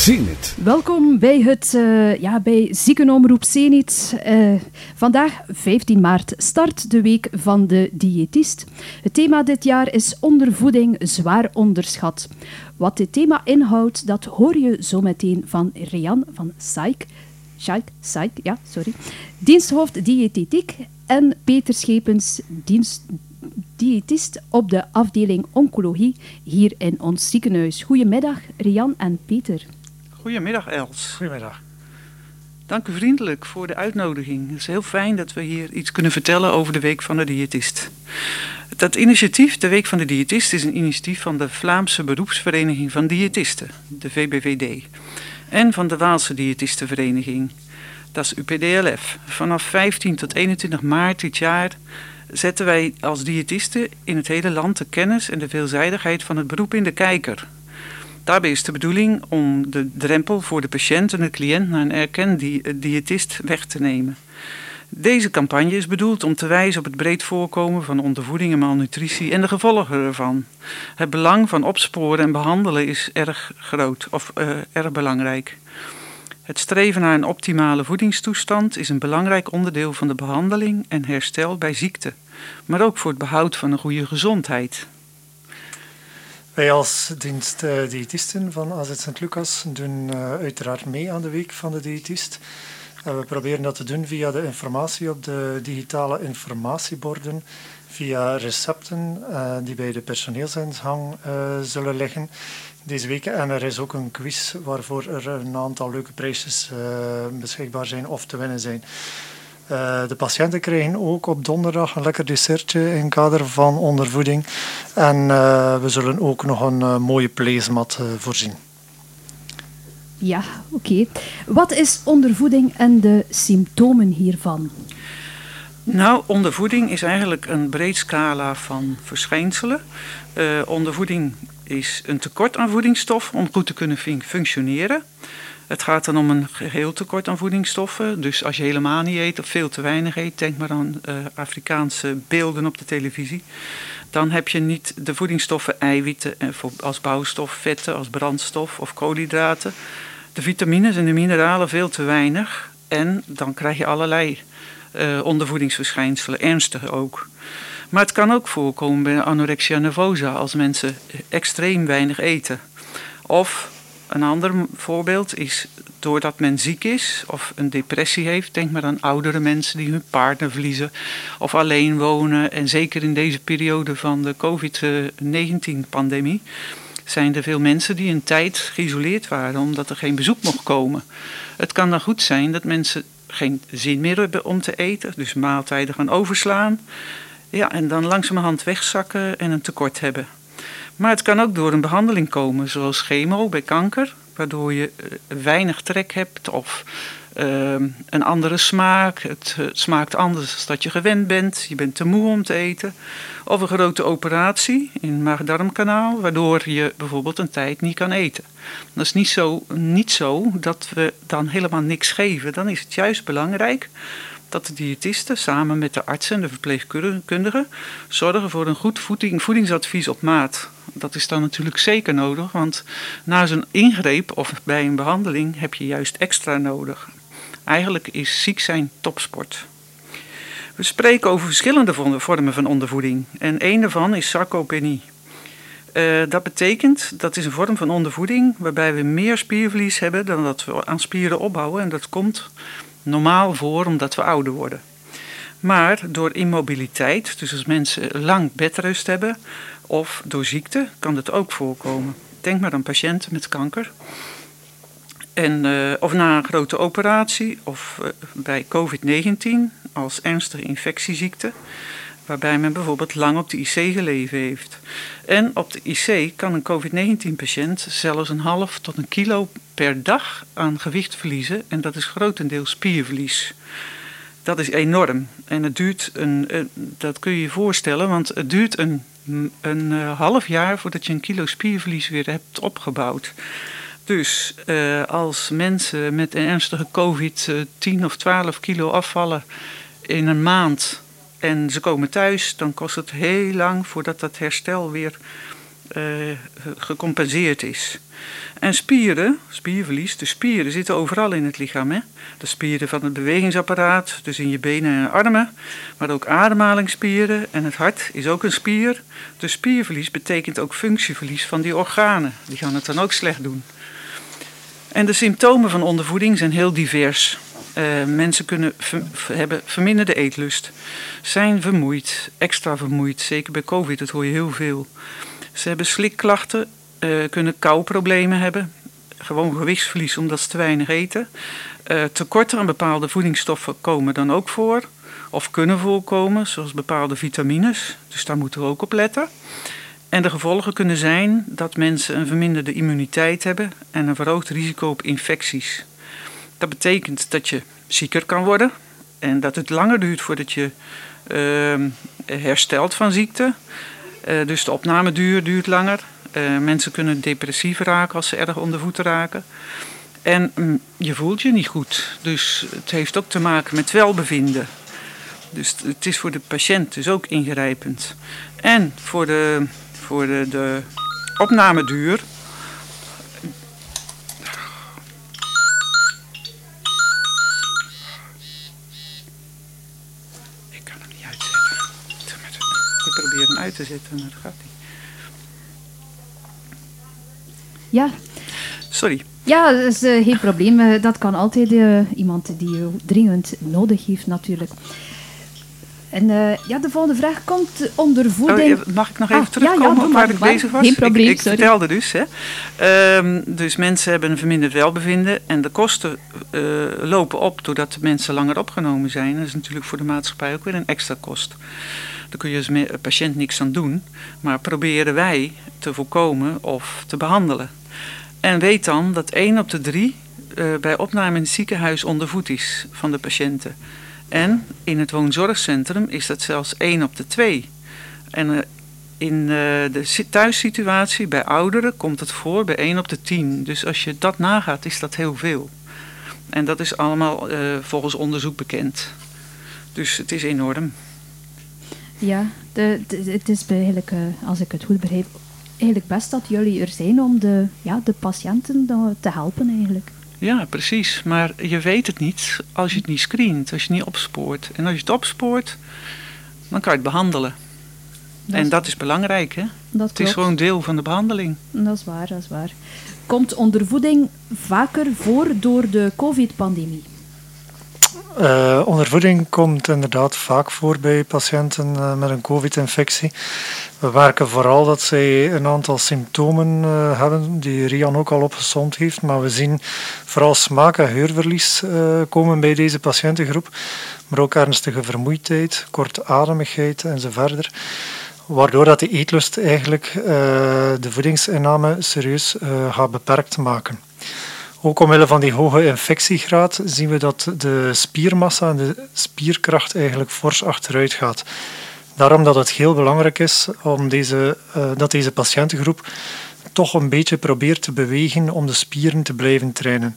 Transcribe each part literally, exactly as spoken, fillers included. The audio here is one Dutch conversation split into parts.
Zenit. Welkom bij, het, uh, ja, bij Ziekenomroep Zenit. Uh, vandaag, vijftien maart, start de week van de diëtist. Het thema dit jaar is ondervoeding zwaar onderschat. Wat dit thema inhoudt, dat hoor je zo meteen van Rian van Saik. Saik, Saik, ja, sorry. Diensthoofd diëtetiek en Peter Schepens, dienst, diëtist op de afdeling oncologie hier in ons ziekenhuis. Goedemiddag, Rian en Peter. Goedemiddag, Els. Goedemiddag. Dank u vriendelijk voor de uitnodiging. Het is heel fijn dat we hier iets kunnen vertellen over de Week van de Diëtist. Dat initiatief, de Week van de Diëtist, is een initiatief van de Vlaamse Beroepsvereniging van Diëtisten, de V B V D, en van de Waalse Diëtistenvereniging, dat is U P D L F. Vanaf vijftien tot eenentwintig maart dit jaar zetten wij als diëtisten in het hele land de kennis en de veelzijdigheid van het beroep in de kijker. Daarbij is de bedoeling om de drempel voor de patiënt en de cliënt naar een erkend diëtist weg te nemen. Deze campagne is bedoeld om te wijzen op het breed voorkomen van ondervoeding en malnutritie en de gevolgen ervan. Het belang van opsporen en behandelen is erg groot of uh, erg belangrijk. Het streven naar een optimale voedingstoestand is een belangrijk onderdeel van de behandeling en herstel bij ziekte, maar ook voor het behoud van een goede gezondheid. Wij als dienst uh, diëtisten van A Z Sint-Lucas doen uh, uiteraard mee aan de Week van de Diëtist. En we proberen dat te doen via de informatie op de digitale informatieborden, via recepten uh, die bij de personeelsingang uh, zullen liggen deze week. En er is ook een quiz waarvoor er een aantal leuke prijsjes uh, beschikbaar zijn of te winnen zijn. Uh, de patiënten krijgen ook op donderdag een lekker dessertje in kader van ondervoeding. En uh, we zullen ook nog een uh, mooie placemat uh, voorzien. Ja, oké. Okay. Wat is ondervoeding en de symptomen hiervan? Nou, ondervoeding is eigenlijk een breed scala van verschijnselen. Uh, ondervoeding is een tekort aan voedingsstof om goed te kunnen fun- functioneren. Het gaat dan om een geheel tekort aan voedingsstoffen. Dus als je helemaal niet eet of veel te weinig eet, denk maar aan uh, Afrikaanse beelden op de televisie. Dan heb je niet de voedingsstoffen eiwitten als bouwstof, vetten als brandstof of koolhydraten. De vitamines en de mineralen veel te weinig. En dan krijg je allerlei uh, ondervoedingsverschijnselen, ernstig ook. Maar het kan ook voorkomen bij anorexia nervosa als mensen extreem weinig eten. Of een ander voorbeeld is doordat men ziek is of een depressie heeft. Denk maar aan oudere mensen die hun partner verliezen of alleen wonen. En zeker in deze periode van de covid negentien pandemie zijn er veel mensen die een tijd geïsoleerd waren omdat er geen bezoek mocht komen. Het kan dan goed zijn dat mensen geen zin meer hebben om te eten, dus maaltijden gaan overslaan. Ja, en dan langzamerhand wegzakken en een tekort hebben. Maar het kan ook door een behandeling komen, zoals chemo bij kanker, waardoor je weinig trek hebt of uh, een andere smaak. Het uh, smaakt anders dan dat je gewend bent. Je bent te moe om te eten. Of een grote operatie in het maag-darmkanaal, waardoor je bijvoorbeeld een tijd niet kan eten. Dat is niet zo, niet zo dat we dan helemaal niks geven. Dan is het juist belangrijk dat de diëtisten samen met de artsen en de verpleegkundigen zorgen voor een goed voeding, voedingsadvies op maat. Dat is dan natuurlijk zeker nodig, want na zo'n ingreep of bij een behandeling heb je juist extra nodig. Eigenlijk is ziek zijn topsport. We spreken over verschillende vormen van ondervoeding en één daarvan is sarcopenie. Uh, dat betekent, dat is een vorm van ondervoeding waarbij we meer spierverlies hebben dan dat we aan spieren opbouwen en dat komt normaal voor omdat we ouder worden. Maar door immobiliteit, dus als mensen lang bedrust hebben of door ziekte, kan het ook voorkomen. Denk maar aan patiënten met kanker. En, uh, of na een grote operatie of uh, bij covid negentien als ernstige infectieziekte, waarbij men bijvoorbeeld lang op de I C gelegen heeft. En op de I C kan een covid negentien patiënt zelfs een half tot een kilo per dag aan gewicht verliezen en dat is grotendeels spierverlies. Dat is enorm en het duurt een, dat kun je je voorstellen, want het duurt een, een half jaar voordat je een kilo spierverlies weer hebt opgebouwd. Dus uh, als mensen met een ernstige covid uh, tien of twaalf kilo afvallen in een maand en ze komen thuis, dan kost het heel lang voordat dat herstel weer uh, gecompenseerd is. En spieren, spierverlies, de spieren zitten overal in het lichaam. Hè? De spieren van het bewegingsapparaat, dus in je benen en armen, maar ook ademhalingsspieren en het hart is ook een spier. Dus spierverlies betekent ook functieverlies van die organen. Die gaan het dan ook slecht doen. En de symptomen van ondervoeding zijn heel divers. Uh, mensen kunnen ver, hebben verminderde eetlust, zijn vermoeid, extra vermoeid, zeker bij COVID, dat hoor je heel veel. Ze hebben slikklachten, uh, kunnen kouproblemen hebben, gewoon gewichtsverlies omdat ze te weinig eten. Uh, tekorten aan bepaalde voedingsstoffen komen dan ook voor, of kunnen voorkomen, zoals bepaalde vitamines, dus daar moeten we ook op letten. En de gevolgen kunnen zijn dat mensen een verminderde immuniteit hebben en een verhoogd risico op infecties. Dat betekent dat je zieker kan worden en dat het langer duurt voordat je uh, herstelt van ziekte. Uh, dus de opnameduur duurt langer. Uh, mensen kunnen depressief raken als ze erg onder voeten raken. En um, je voelt je niet goed. Dus het heeft ook te maken met welbevinden. Dus het is voor de patiënt dus ook ingrijpend. En voor de, voor de, de opnameduur. Ik probeer hem uit te zetten, maar dat gaat niet. Ja. Sorry. Ja, dat is uh, geen probleem. Uh, dat kan altijd uh, iemand die je dringend nodig heeft, natuurlijk. En uh, ja, de volgende vraag komt ondervoeding. Oh, mag ik nog even ah, terugkomen ja, ja, op maar, waar ik maar, bezig was? Geen probleem, ik, ik sorry. vertelde dus. Hè. Um, dus mensen hebben een verminderd welbevinden en de kosten uh, lopen op doordat de mensen langer opgenomen zijn. Dat is natuurlijk voor de maatschappij ook weer een extra kost. Daar kun je als me- patiënt niks aan doen, maar proberen wij te voorkomen of te behandelen. En weet dan dat één op de drie uh, bij opname in het ziekenhuis ondervoed is van de patiënten. En in het woonzorgcentrum is dat zelfs één op de twee. En uh, in uh, de thuissituatie bij ouderen komt het voor bij één op de tien. Dus als je dat nagaat, is dat heel veel. En dat is allemaal uh, volgens onderzoek bekend. Dus het is enorm. Ja, de, de, het is eigenlijk, uh, als ik het goed begrijp, eigenlijk best dat jullie er zijn om de, ja, de patiënten te helpen eigenlijk. Ja, precies. Maar je weet het niet als je het niet screent, als je het niet opspoort. En als je het opspoort, dan kan je het behandelen. Dat en is, dat is belangrijk, hè? Dat het klopt. Is gewoon deel van de behandeling. Dat is waar, dat is waar. Komt ondervoeding vaker voor door de COVID-pandemie? Uh, ondervoeding komt inderdaad vaak voor bij patiënten uh, met een COVID-infectie. We merken vooral dat zij een aantal symptomen uh, hebben, die Rian ook al opgesomd heeft, maar we zien vooral smaak- en geurverlies uh, komen bij deze patiëntengroep, maar ook ernstige vermoeidheid, kortademigheid enzovoort. Waardoor dat de eetlust eigenlijk uh, de voedingsinname serieus uh, gaat beperkt maken. Ook omwille van die hoge infectiegraad zien we dat de spiermassa en de spierkracht eigenlijk fors achteruit gaat. Daarom dat het heel belangrijk is om deze, uh, dat deze patiëntengroep toch een beetje probeert te bewegen om de spieren te blijven trainen.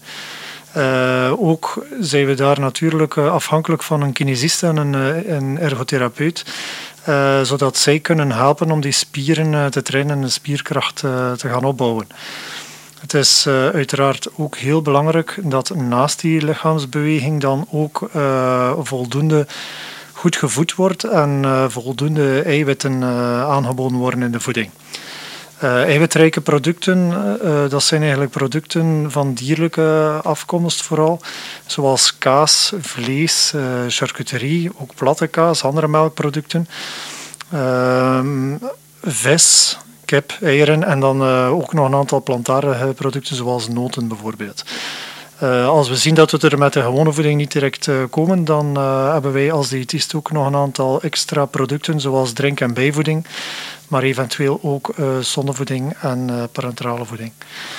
Uh, ook zijn we daar natuurlijk uh, afhankelijk van een kinesist en een, uh, een ergotherapeut, uh, zodat zij kunnen helpen om die spieren uh, te trainen en de spierkracht uh, te gaan opbouwen. Het is uh, uiteraard ook heel belangrijk dat naast die lichaamsbeweging dan ook uh, voldoende goed gevoed wordt en uh, voldoende eiwitten uh, aangeboden worden in de voeding. Uh, eiwitrijke producten, uh, dat zijn eigenlijk producten van dierlijke afkomst vooral, zoals kaas, vlees, uh, charcuterie, ook platte kaas, andere melkproducten, uh, vis, kip, eieren en dan uh, ook nog een aantal plantaardige producten zoals noten bijvoorbeeld. Uh, als we zien dat we er met de gewone voeding niet direct uh, komen, dan uh, hebben wij als diëtist ook nog een aantal extra producten zoals drink- en bijvoeding, maar eventueel ook uh, zonnevoeding en uh, parenterale voeding.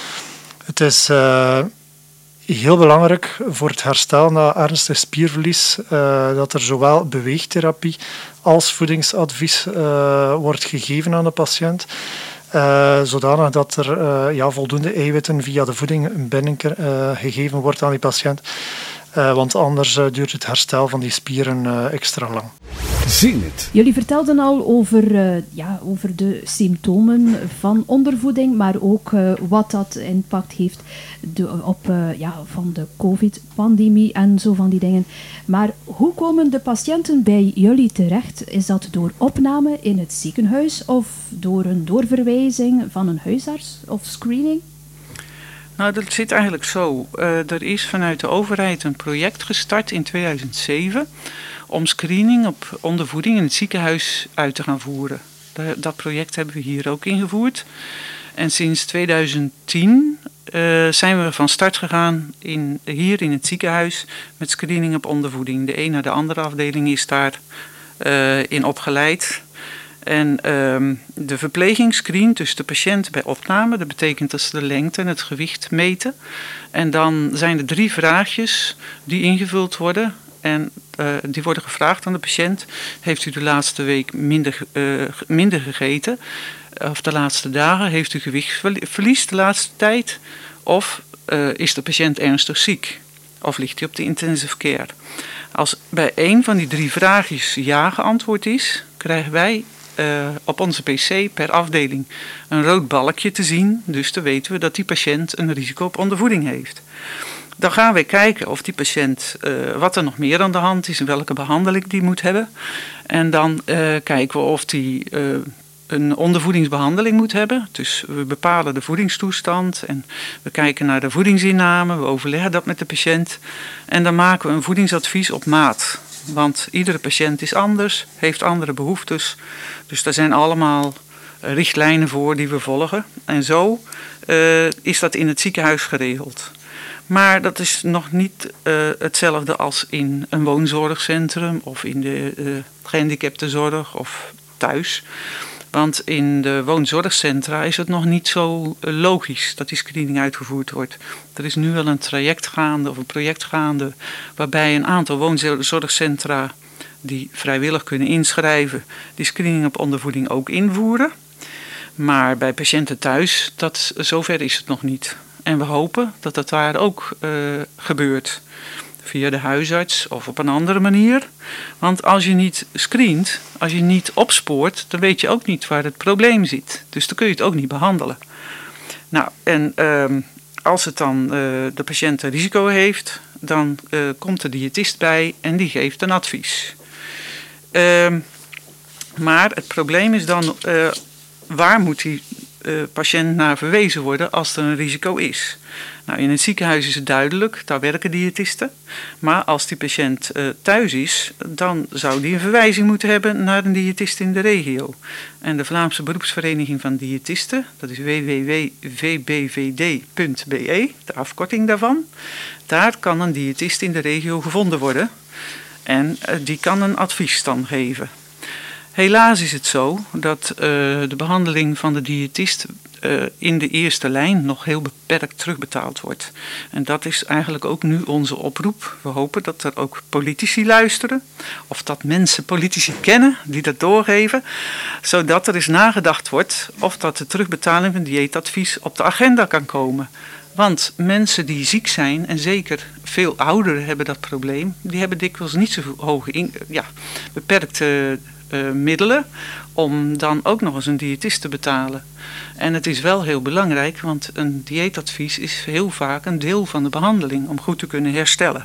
Het is uh, heel belangrijk voor het herstel na ernstig spierverlies uh, dat er zowel beweegtherapie als voedingsadvies uh, wordt gegeven aan de patiënt. Uh, zodanig dat er uh, ja, voldoende eiwitten via de voeding binnen uh, gegeven wordt aan die patiënt. Uh, want anders uh, duurt het herstel van die spieren uh, extra lang. Zien het. Jullie vertelden al over, uh, ja, over de symptomen van ondervoeding, maar ook uh, wat dat impact heeft de, op, uh, ja, van de COVID-pandemie en zo van die dingen. Maar hoe komen de patiënten bij jullie terecht? Is dat door opname in het ziekenhuis of door een doorverwijzing van een huisarts of screening? Nou, dat zit eigenlijk zo. Uh, er is vanuit de overheid een project gestart in tweeduizend zeven om screening op ondervoeding in het ziekenhuis uit te gaan voeren. De, dat project hebben we hier ook ingevoerd. En sinds tweeduizend tien uh, zijn we van start gegaan in, hier in het ziekenhuis met screening op ondervoeding. De een naar de andere afdeling is daar uh, in opgeleid. En um, de verpleging screent dus de patiënt bij opname. Dat betekent dat ze de lengte en het gewicht meten. En dan zijn er drie vraagjes die ingevuld worden. En uh, die worden gevraagd aan de patiënt. Heeft u de laatste week minder, uh, minder gegeten? Of de laatste dagen? Heeft u gewichtsverlies de laatste tijd? Of uh, is de patiënt ernstig ziek? Of ligt hij op de intensive care? Als bij één van die drie vraagjes ja geantwoord is, krijgen wij Uh, op onze pc per afdeling een rood balkje te zien. Dus dan weten we dat die patiënt een risico op ondervoeding heeft. Dan gaan we kijken of die patiënt, uh, wat er nog meer aan de hand is en welke behandeling die moet hebben. En dan uh, kijken we of die uh, een ondervoedingsbehandeling moet hebben. Dus we bepalen de voedingstoestand en we kijken naar de voedingsinname. We overleggen dat met de patiënt. En dan maken we een voedingsadvies op maat. Want iedere patiënt is anders, heeft andere behoeftes. Dus daar zijn allemaal richtlijnen voor die we volgen. En zo uh, is dat in het ziekenhuis geregeld. Maar dat is nog niet uh, hetzelfde als in een woonzorgcentrum of in de uh, gehandicaptenzorg of thuis. Want in de woonzorgcentra is het nog niet zo logisch dat die screening uitgevoerd wordt. Er is nu wel een traject gaande of een project gaande waarbij een aantal woonzorgcentra die vrijwillig kunnen inschrijven, die screening op ondervoeding ook invoeren. Maar bij patiënten thuis, dat, zover is het nog niet. En we hopen dat dat daar ook uh, gebeurt. Via de huisarts of op een andere manier. Want als je niet screent, als je niet opspoort, dan weet je ook niet waar het probleem zit. Dus dan kun je het ook niet behandelen. Nou, en uh, als het dan uh, de patiënt een risico heeft, dan uh, komt de diëtist bij en die geeft een advies. Uh, maar het probleem is dan, uh, waar moet die uh, patiënt naar verwezen worden als er een risico is? Nou, in het ziekenhuis is het duidelijk, daar werken diëtisten. Maar als die patiënt uh, thuis is, dan zou die een verwijzing moeten hebben naar een diëtist in de regio. En de Vlaamse Beroepsvereniging van Diëtisten, dat is w w w punt v b v d punt b e, de afkorting daarvan. Daar kan een diëtist in de regio gevonden worden en uh, die kan een advies dan geven. Helaas is het zo dat uh, de behandeling van de diëtist uh, in de eerste lijn nog heel beperkt terugbetaald wordt. En dat is eigenlijk ook nu onze oproep. We hopen dat er ook politici luisteren, of dat mensen politici kennen die dat doorgeven, zodat er eens nagedacht wordt of dat de terugbetaling van dieetadvies op de agenda kan komen. Want mensen die ziek zijn, en zeker veel ouderen hebben dat probleem, die hebben dikwijls niet zo hoge, in, ja, beperkte uh, middelen om dan ook nog eens een diëtist te betalen. En het is wel heel belangrijk, want een dieetadvies is heel vaak een deel van de behandeling om goed te kunnen herstellen.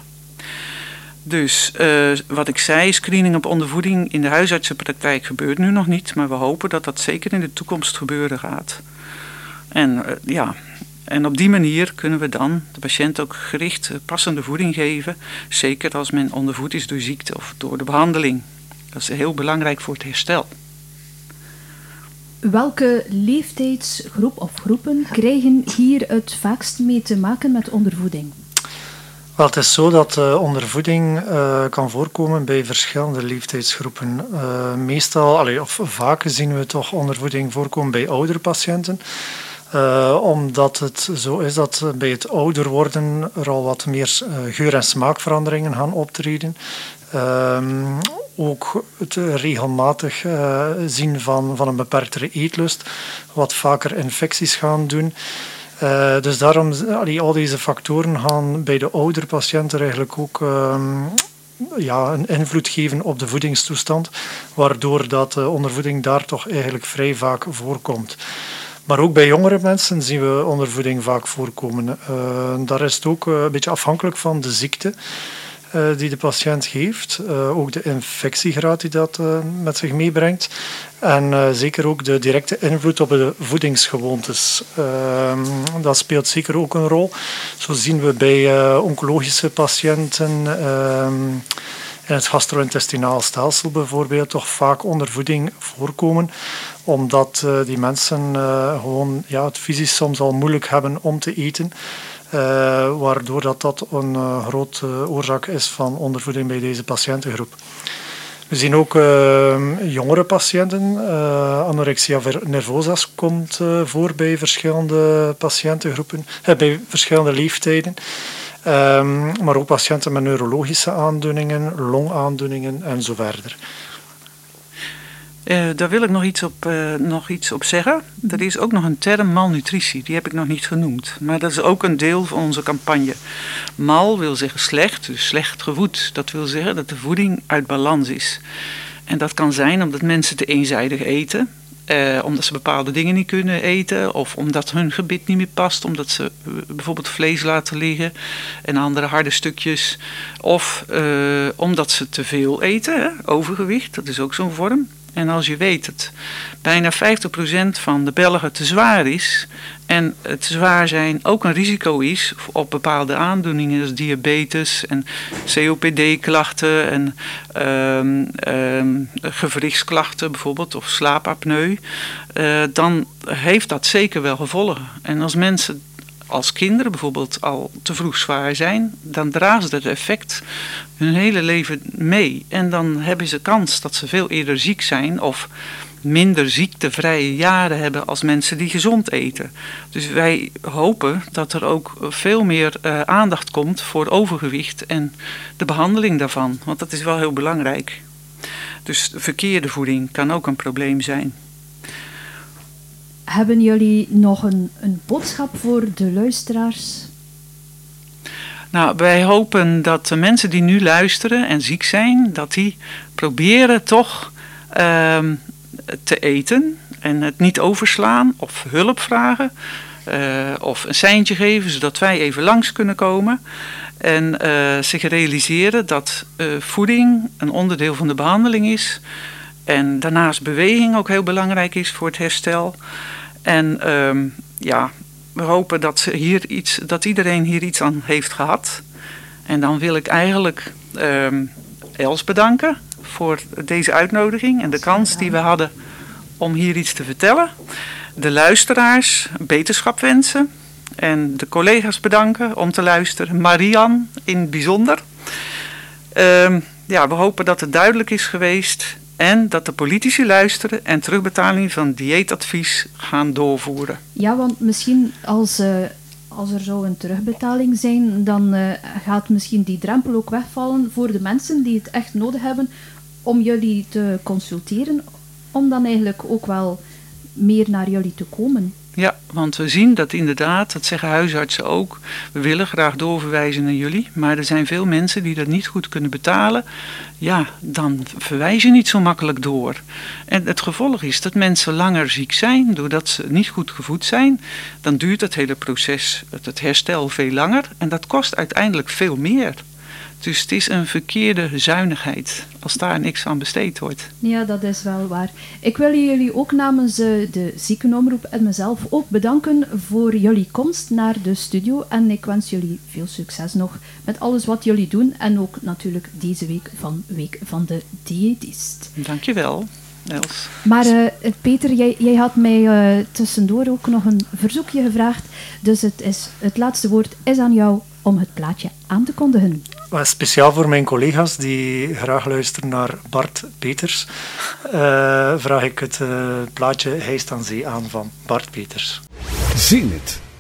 Dus uh, wat ik zei, screening op ondervoeding in de huisartsenpraktijk gebeurt nu nog niet, maar we hopen dat dat zeker in de toekomst gebeuren gaat. En uh, ja... En op die manier kunnen we dan de patiënt ook gericht passende voeding geven. Zeker als men ondervoed is door ziekte of door de behandeling. Dat is heel belangrijk voor het herstel. Welke leeftijdsgroep of groepen krijgen hier het vaakst mee te maken met ondervoeding? Wel, het is zo dat uh, ondervoeding uh, kan voorkomen bij verschillende leeftijdsgroepen. Uh, meestal, allee, of vaak zien we toch ondervoeding voorkomen bij oudere patiënten. Uh, omdat het zo is dat bij het ouder worden er al wat meer uh, geur- en smaakveranderingen gaan optreden. Uh, ook het regelmatig uh, zien van, van een beperktere eetlust, wat vaker infecties gaan doen. Uh, dus daarom, allee, al deze factoren gaan bij de oudere patiënten eigenlijk ook um, ja, een invloed geven op de voedingstoestand, waardoor dat uh, ondervoeding daar toch eigenlijk vrij vaak voorkomt. Maar ook bij jongere mensen zien we ondervoeding vaak voorkomen. Uh, daar is het ook uh, een beetje afhankelijk van de ziekte uh, die de patiënt heeft. Uh, ook de infectiegraad die dat uh, met zich meebrengt. En uh, zeker ook de directe invloed op de voedingsgewoontes. Uh, dat speelt zeker ook een rol. Zo zien we bij uh, oncologische patiënten Uh, in het gastro-intestinaal stelsel bijvoorbeeld toch vaak ondervoeding voorkomen, omdat uh, die mensen uh, gewoon ja, het fysisch soms al moeilijk hebben om te eten, uh, waardoor dat, dat een uh, grote uh, oorzaak is van ondervoeding bij deze patiëntengroep. We zien ook uh, jongere patiënten. Uh, anorexia nervosa komt uh, voor bij verschillende patiëntengroepen, uh, bij verschillende leeftijden. Um, maar ook patiënten met neurologische aandoeningen, longaandoeningen en zo verder. Uh, daar wil ik nog iets, op, uh, nog iets op zeggen. Er is ook nog een term malnutritie, die heb ik nog niet genoemd. Maar dat is ook een deel van onze campagne. Mal wil zeggen slecht, dus slecht gevoed. Dat wil zeggen dat de voeding uit balans is. En dat kan zijn omdat mensen te eenzijdig eten. Uh, omdat ze bepaalde dingen niet kunnen eten, of omdat hun gebit niet meer past, omdat ze uh, bijvoorbeeld vlees laten liggen en andere harde stukjes, of uh, omdat ze te veel eten, hè? Overgewicht, dat is ook zo'n vorm. En als je weet dat bijna vijftig procent van de Belgen te zwaar is en het zwaar zijn ook een risico is op bepaalde aandoeningen, zoals diabetes en C O P D-klachten en um, um, gewrichtsklachten bijvoorbeeld, of slaapapneu, uh, dan heeft dat zeker wel gevolgen. En als mensen als kinderen bijvoorbeeld al te vroeg zwaar zijn, dan dragen ze het effect hun hele leven mee. En dan hebben ze kans dat ze veel eerder ziek zijn of minder ziektevrije jaren hebben als mensen die gezond eten. Dus wij hopen dat er ook veel meer uh, aandacht komt voor overgewicht en de behandeling daarvan. Want dat is wel heel belangrijk. Dus verkeerde voeding kan ook een probleem zijn. Hebben jullie nog een, een boodschap voor de luisteraars? Nou, wij hopen dat de mensen die nu luisteren en ziek zijn, dat die proberen toch uh, te eten en het niet overslaan of hulp vragen uh, of een seintje geven, zodat wij even langs kunnen komen. En uh, zich realiseren dat uh, voeding een onderdeel van de behandeling is. En daarnaast beweging ook heel belangrijk is voor het herstel. En um, ja, we hopen dat, hier iets, dat iedereen hier iets aan heeft gehad. En dan wil ik eigenlijk um, Els bedanken voor deze uitnodiging en de kans die we hadden om hier iets te vertellen. De luisteraars beterschap wensen en de collega's bedanken om te luisteren. Marian in het bijzonder. Um, ja, we hopen dat het duidelijk is geweest en dat de politici luisteren en terugbetaling van dieetadvies gaan doorvoeren. Ja, want misschien als, uh, als er zo een terugbetaling zijn, dan uh, gaat misschien die drempel ook wegvallen voor de mensen die het echt nodig hebben om jullie te consulteren, om dan eigenlijk ook wel meer naar jullie te komen. Ja, want we zien dat inderdaad, dat zeggen huisartsen ook, we willen graag doorverwijzen naar jullie, maar er zijn veel mensen die dat niet goed kunnen betalen. Ja, dan verwijs je niet zo makkelijk door. En het gevolg is dat mensen langer ziek zijn, doordat ze niet goed gevoed zijn. Dan duurt het hele proces, het herstel, veel langer en dat kost uiteindelijk veel meer. Dus het is een verkeerde zuinigheid als daar niks aan besteed wordt. Ja, dat is wel waar. Ik wil jullie ook namens de Ziekenomroep en mezelf ook bedanken voor jullie komst naar de studio. En ik wens jullie veel succes nog met alles wat jullie doen. En ook natuurlijk deze week van Week van de Diëtist. Dankjewel, Els. Maar uh, Peter, jij, jij had mij uh, tussendoor ook nog een verzoekje gevraagd. Dus het, is, het laatste woord is aan jou om het plaatje aan te kondigen. Speciaal voor mijn collega's die graag luisteren naar Bart Peters, uh, vraag ik het uh, plaatje Hijst aan Zee aan van Bart Peters. Zenit.